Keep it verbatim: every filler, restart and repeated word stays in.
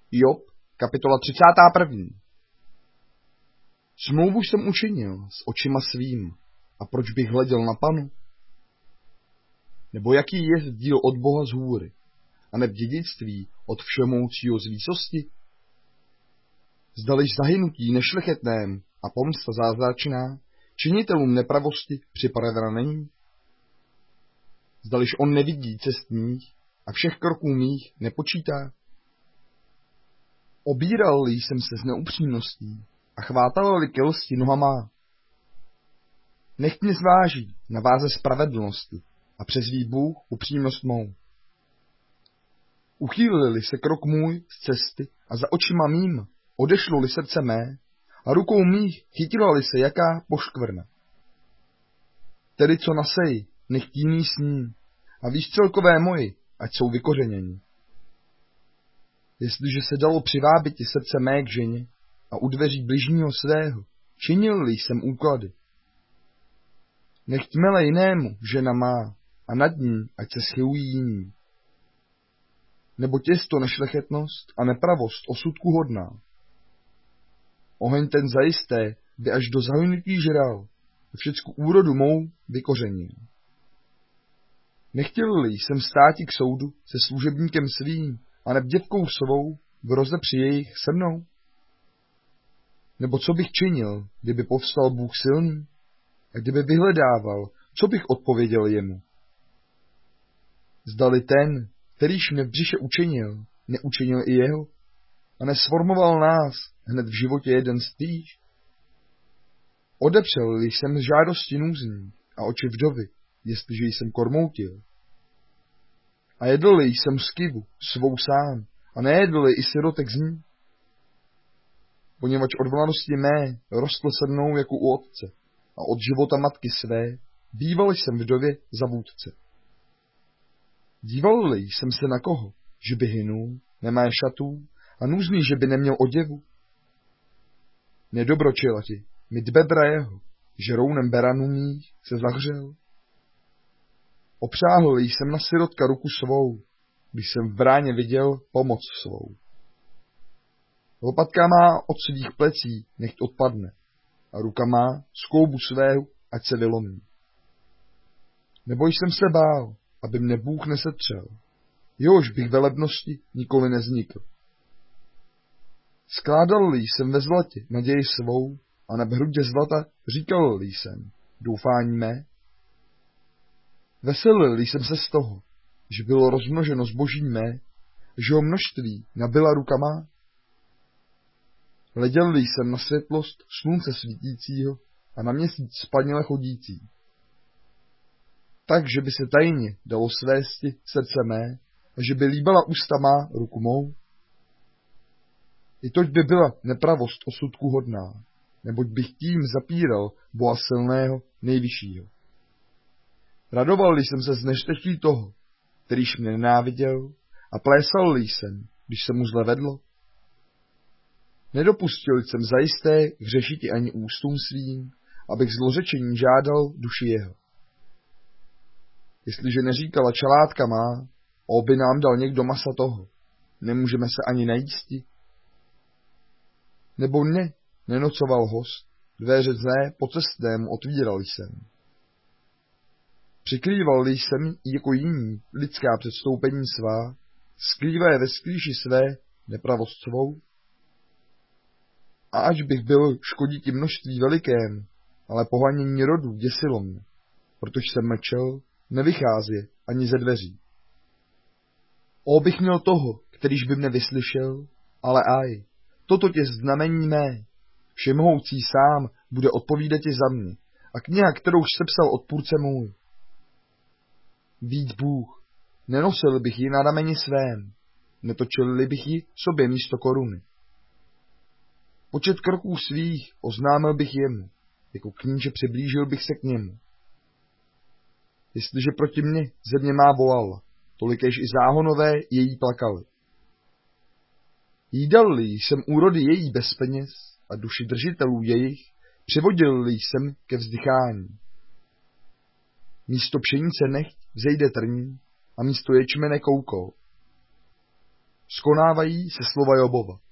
Job, kapitola třicátá první. Smlouvu jsem učinil s očima svým, a proč bych hleděl na Panu? Nebo jaký je díl od Boha z hůry, a neb dědictví od všemoucího z výsosti? Zdališ zahynutí nešlechetném a pomsta zázračná, činitelům nepravosti připravena není? Zdališ on nevidí cest mých a všech kroků mých nepočítá? Obíral jsem se s neupřímností a chvátal-li ke lsti noha má. Nechť mě zváží na váze spravedlnosti a přezví Bůh upřímnost mou. Uchýlili se krok můj z cesty a za očima mým odešlo-li srdce mé a rukou mých chytila-li se jaká poškvrna. Tedy co nasej, nechť jiný sní a výstřelkové moji, ať jsou vykořeněni. Jestliže se dalo přivábiti srdce mé k ženě a u dveří bližního svého, činil-li jsem úklady. Nechť mele jinému žena má a nad ní ať se schylují jiní. Nebo těsto nešlechetnost a nepravost osudku hodná. Oheň ten zajisté by až do zahynutí žral, všecku úrodu mou vykořenil. Nechtěl-li jsem státi k soudu se služebníkem svým a neb děvkou svou v rozepři jejich se mnou? Nebo co bych činil, kdyby povstal Bůh silný? A kdyby vyhledával, co bych odpověděl jemu? Zdali ten, kterýž mne v břiše učinil, neučinil i jeho? A nesformoval nás hned v životě jeden stýž? Odepřel jsem žádosti nůzní a oči vdovy, jestliže jsem kormoutil. A jedl jsem skivu svou sám a nejedl i sirotek z ní. Poněvadž od mladosti mé rostl se mnou jako u otce a od života matky své býval jsem vdově za vůdce. Díval-li jsem se na koho, že by hynul, nemá šatů a nůzný, že by neměl oděvu. Nedobročila ti, mi bedra jeho, že rounem beranů mých se zahřel. Opřáhl jsem na sirotka ruku svou, když jsem v bráně viděl pomoc svou. Lopatka má od svých plecí nechť odpadne a ruka má z kloubu svého ať se vylomí. Nebo jsem se bál, aby mne Bůh nesetřel, jehož bych velebnosti nikoli neznikl. Skládal-li jsem ve zlatě naději svou a na hrudě zlata říkal-li jsem doufání mé. Veselil jsem se z toho, že bylo rozmnoženo zboží mé, že ho množství nabyla ruka má. Hleděl jsem na světlost slunce svítícího a na měsíc spanile chodící. Tak, že by se tajně dalo svésti srdce mé a že by líbala ústa má ruku mou. I toť by byla nepravost osudku hodná, neboť bych tím zapíral Boha silného nejvyššího. Radoval jsem se z neštečí toho, kterýž mě nenáviděl, a plésal jsem, když se mu zle vedlo. Nedopustil jsem zajisté hřešiti ani ústům svým, abych zlořečení žádal duši jeho. Jestliže neříkala čelátka má, oby nám dal někdo masa toho, nemůžeme se ani najísti. Nebo ne, nenocoval host, dveře zné po cestnému otvíral jsem. Přikrýval jsem i jako jiní lidská předstoupení svá, skrývaje ve sklíši své nepravost svou. A ač bych byl škoditi množství velikém, ale pohanění rodů děsilo mě, protože jsem mlčel, nevychází ani ze dveří. O, bych měl toho, kterýž by mne vyslyšel, ale aj, toto tě znamení mé, všemohoucí sám bude odpovídat ti za mě, a kniha, kterou sepsal odpůrce můj. Víc Bůh, nenosil bych ji na rameni svém, netočil bych ji sobě místo koruny. Počet kroků svých oznámil bych jemu, jako kníže přiblížil bych se k němu. Jestliže proti mně země má volala, tolikéž i záhonové její plakali. Jídal-li jsem úrody její bez peněz a duši držitelů jejich, přivodil-li jsem ke vzdychání. Místo pšenice nechť vzejde trní a místo ječmene koukol. skonávají se slova Jobova.